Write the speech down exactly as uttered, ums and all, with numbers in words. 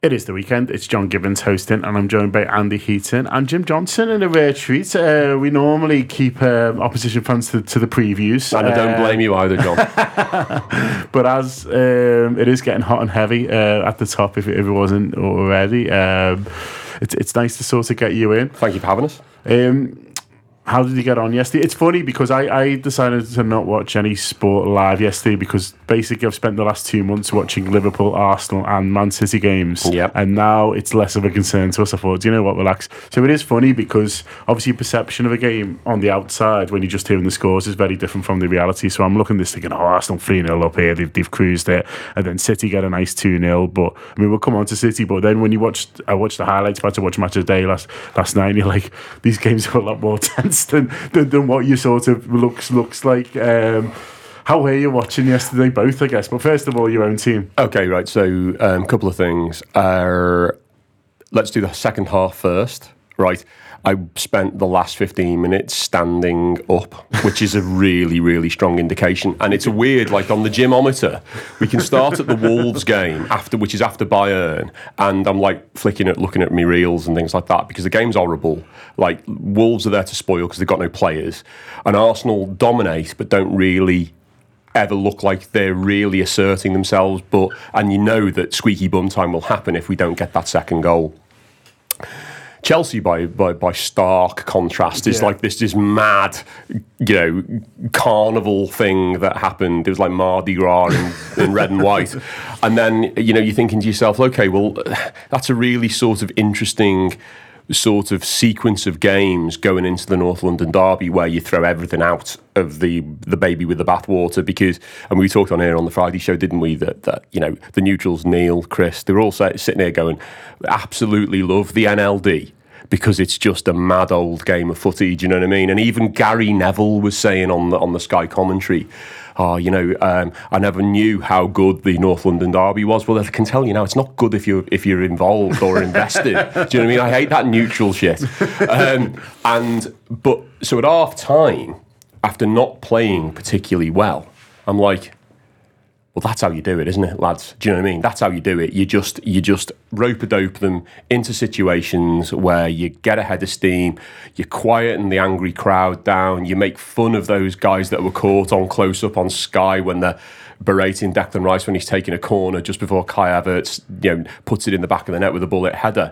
It is the weekend. It's John Gibbons hosting, and I'm joined by Andy Heaton and Jim Johnson in a rare treat. Uh, we normally keep um, opposition fans to, to the previews. And I don't blame you either, John. But as um, it is getting hot and heavy uh, at the top, if it, if it wasn't already, um, it's, it's nice to sort of get you in. Thank you for having us. Um, How did you get on yesterday? It's funny because I, I decided to not watch any sport live yesterday because basically I've spent the last two months watching Liverpool, Arsenal and Man City games. Yep. And now it's less of a concern to us. I thought, do you know what, relax. So it is funny because obviously perception of a game on the outside when you're just hearing the scores is very different from the reality. So I'm looking at this thinking, oh, Arsenal three nil up here, they've, they've cruised it. And then City get a nice two nil. But I mean, we'll come on to City. But then when you watched, I watched the highlights, but I had to watch Match of the Day last, last night, and you're like, these games are a lot more tense than, than than what you sort of looks looks like. Um, how were you watching yesterday? Both, I guess. But first of all, your own team. Okay, right. So a um, couple of things. Uh, let's do the second half first. Right. I spent the last fifteen minutes standing up, which is a really, really strong indication. And it's a weird, like on the gymometer, we can start at the Wolves game, after, which is after Bayern, and I'm like flicking at, looking at me reels and things like that, because the game's horrible. Like, Wolves are there to spoil because they've got no players. And Arsenal dominate, but don't really ever look like they're really asserting themselves. But And you know that squeaky bum time will happen if we don't get that second goal. Chelsea, by, by by stark contrast, is yeah. like this this mad, you know, carnival thing that happened. It was like Mardi Gras in, in red and white. And then, you know, you're thinking to yourself, okay, well, that's a really sort of interesting sort of sequence of games going into the North London derby where you throw everything out of the the baby with the bathwater, because, and we talked on here on the Friday show, didn't we, that, that you know, the neutrals, Neil, Chris, they were all sitting there going, absolutely love the N L D, because it's just a mad old game of footy, do you know what I mean? And even Gary Neville was saying on the, on the Sky commentary, oh, you know, um, I never knew how good the North London derby was. Well, I can tell you now, it's not good if you're if you're involved or invested. Do you know what I mean? I hate that neutral shit. Um, and but so at half time, after not playing particularly well, I'm like, well, that's how you do it, isn't it, lads? Do you know what I mean? That's how you do it. You just you just rope-a-dope them into situations where you get a head of steam, you quieten the angry crowd down, you make fun of those guys that were caught on close-up on Sky when they're berating Declan Rice when he's taking a corner just before Kai Havertz, you know, puts it in the back of the net with a bullet header.